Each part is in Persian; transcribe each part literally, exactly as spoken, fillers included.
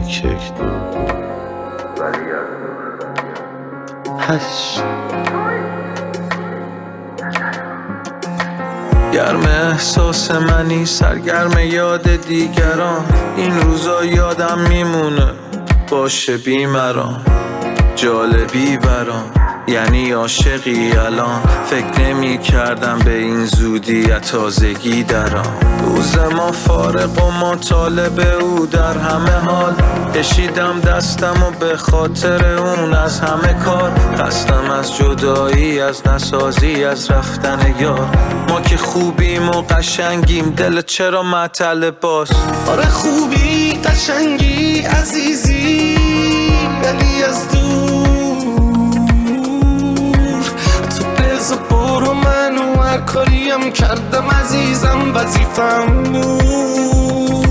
یک یک دو هشت. گرم احساس منی، سرگرم یاد دیگران. این روزا یادم میمونه باشه بیمران، جالبی برام یعنی عاشقی الان. فکر نمی کردم به این زودی تازگی درام. روز ما فارق و ما طالب او در همه حال. کشیدم دستم و به خاطر اون از همه کار. خستم از جدایی، از نسازی، از رفتن یار. ما که خوبیم و قشنگیم، دل چرا معطل باز؟ آره خوبی قشنگی عزیزی، ولی از دور تو بزا برو. منو هر کاریم کردم عزیزم وظیفم بود.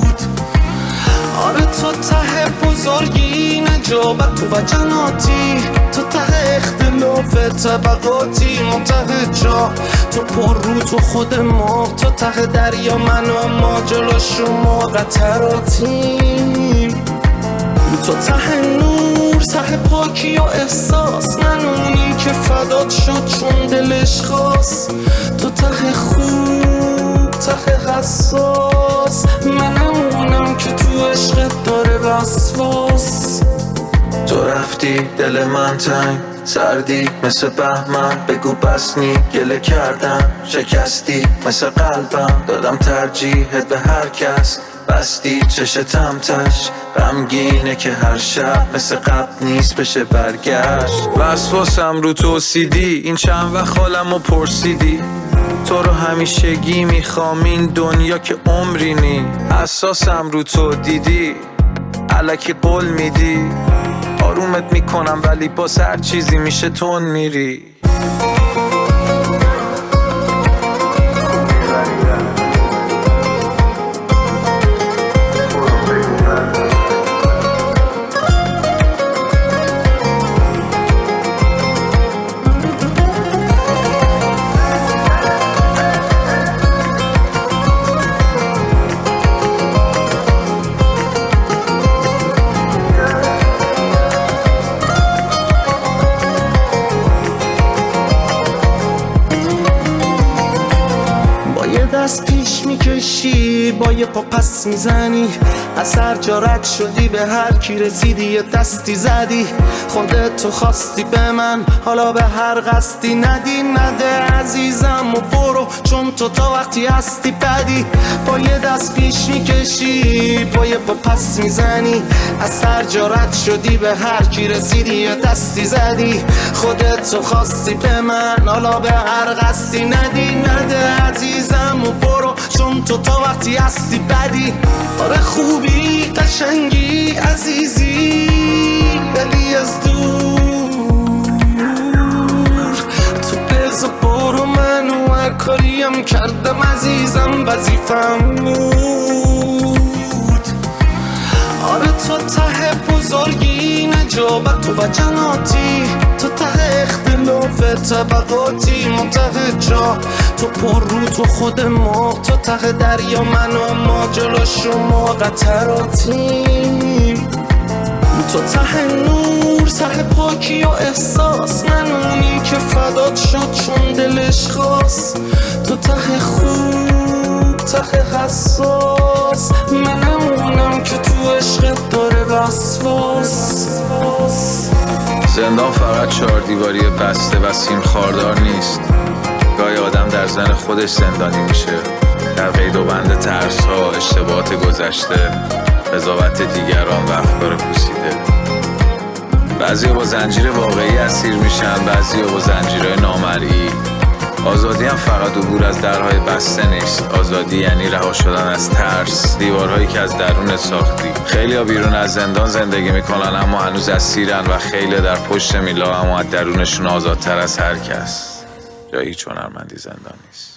آره تو ته بزرگی، نجابت و جناتی، تو ته اختلاف طبقاتی، ما ته جا، تو پر رو تو خود ما، تو ته دریا من و ما جلو شما قطراتیم. تو ته نور، ته پاکی و احساس، من اونی که فدات شد چون دلش خواست. تو ته خوب، ته حساس، منم اونم که تو عشقت داره وسواس. تو رفتی دل من تنگ، سردی مثل بهمن. بگو بس نی گله کردم، شکستی مثل قلبم. دادم ترجیحت به هر کس، بستی چشتم تش. غمگینه که هر شب مثل قبل نیست بشه برگشت. وسواسم رو توسیدی، این چند وقت حالمو پرسیدی. تو رو همیشگی میخوام، این دنیا که عمری نی. حساسم رو تو دیدی، الکی قول میدی. آرومت میکنم ولی باز هر چیزی میشه تون میری. دست پیش میکشی، با یه پا پس میزنی. از هر جا رد شدی به هر کی رسیدی یه دستی زدی. خودت تو خواستی به من، حالا به هر قصدی ندی. نده عزیزم و برو، چون تو تا وقتی هستی بدی. با یه دست پیش میکشی، با یه پا پس میزنی. از هر جا رد شدی به هر کی رسیدی یه دستی زدی. خودت تو خواستی به من، حالا به هر قصدی ندی. نده عزیزم و برو، چون تو تا وقتی هستی بدی. آره خوبی قشنگی عزیزی، ولی از دور تو بزا برو. منو هر کاریم کردم عزیزم وظیفم بود. آره تو ته بزرگی، نجابت و جناتی، تو ته اختلاف طبقاتی، ما ته جا، تو پر رو تو خود ما، تو ته دریا من و ما جلو شما قطراتیم. تو ته نور، ته پاکی و احساس، من اونی که فدات شد چون دلش خواست. تو ته خوب، ته حساس، منم اونم که تو عشقت داره وسواس. زندان فقط چهار دیواری بسته و سیم خاردار نیست. گاهی آدم در زن خودش زندانی میشه، در قید و بند ترس ها، اشتباهات گذشته، قضاوت دیگران و افکار پوسیده. بعضیا با زنجیر واقعی اسیر میشن، بعضیا با زنجیرهای نامرئی. آزادی هم فقط عبور از درهای بسته نیست. آزادی یعنی رها شدن از ترس، دیوارهایی که از درون ساختی. خیلی ها بیرون از زندان زندگی میکنن اما هنوز اسیرن، و خیلی در پشت میلا اما از درونشون آزادتر از هر کس. جایی چون هنرمندی زندان نیست.